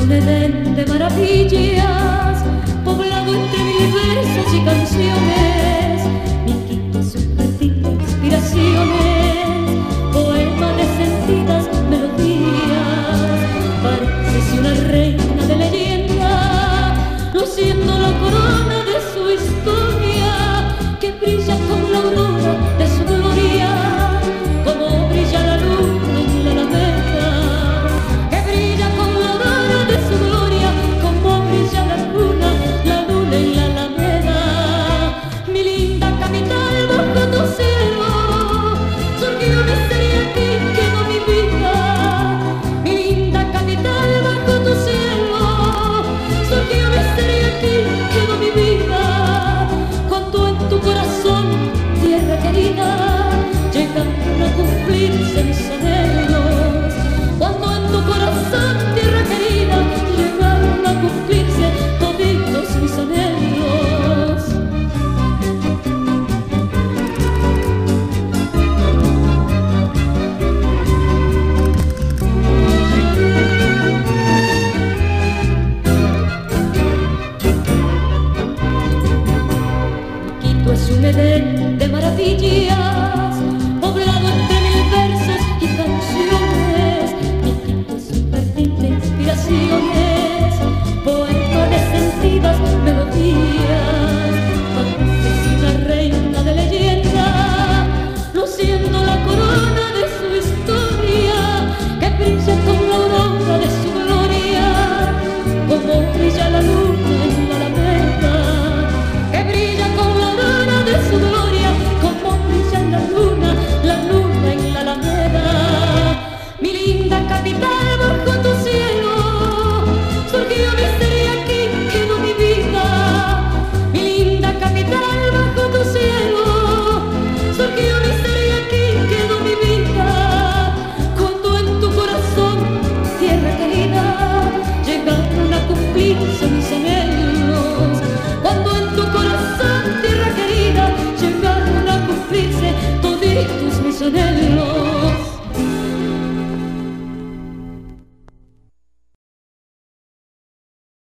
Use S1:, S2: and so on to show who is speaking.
S1: un Edén de maravillas, poblado entre mil versos y canciones. Mi Quito es un jardín de inspiraciones, poema de sentidas melodías. Parece una reina de leyenda, luciendo la corona de su historia, que brilla con la aurora de su gloria, como brilla la luna en la alameda. Que brilla con la aurora de su gloria, como brilla la luna en la alameda. Mi linda capital bajo tu cielo, surgió una estrella aquí, quedó mi vida. Mi linda capital bajo tu cielo, surgió una estrella aquí, quedó mi vida. Cuando en tu corazón, tierra querida, llegaron a cumplirse mis anhelos. Cuando en tu corazón, tierra querida, llegaron a cumplirse toditos mis anhelos. Quito es un Edén de maravillas, poblado entre mil versos y canciones. Mi Quito es un jardín de inspiraciones, poema de sentidas melodías. Parece una reina de leyenda, luciendo la corona de su historia, que brilla